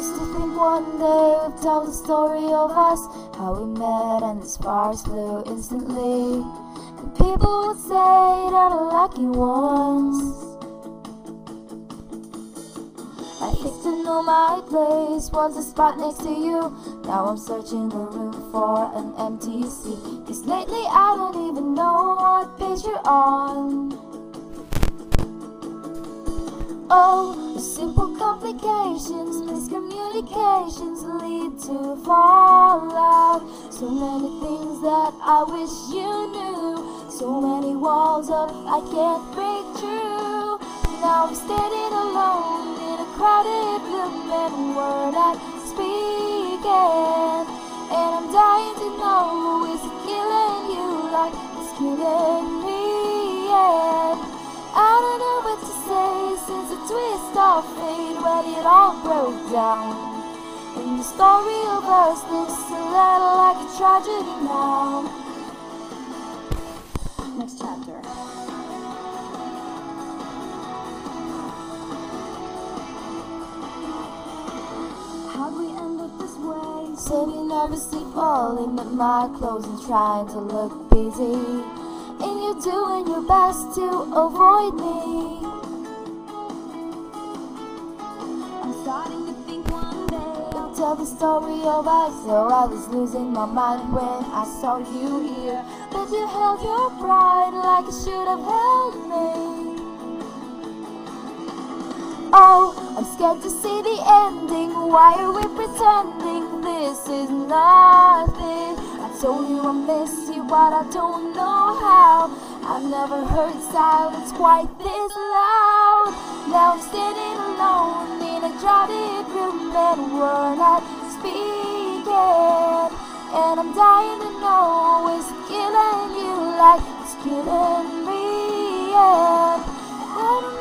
used to think one day we'd tell the story of us, how we met and the sparks flew instantly. And people would say that we're lucky ones. I think to know my place was a spot next to you. Now I'm searching the room for an empty seat, 'cause lately I don't even know what page you're on. Oh, the simple complications, miscommunications lead to fallout. So many things that I wish you knew, so many walls up I can't break through. Now I'm standing alone in a crowded room and we're not speaking. And I'm dying to know who is killing you like it's killing me. And I don't know what to say since the twist of fate when it all broke down. And the story of us looks a little like a tragedy now. Next chapter. How'd we end up this way? Said you never sleep falling at my clothes and trying to look busy, and you're doing your best to avoid me. I'm starting to think one day I'll tell the story of us, so I was losing my mind when I saw you here. But you held your pride like you should have held me. Oh, I'm scared to see the ending. Why are we pretending this is nothing? I told you I miss you, but I don't know how. I've never heard silence quite this loud. Now I'm standing alone in a crowded room and we're not speaking. And I'm dying to know who is killing you like it's killing me. And I don't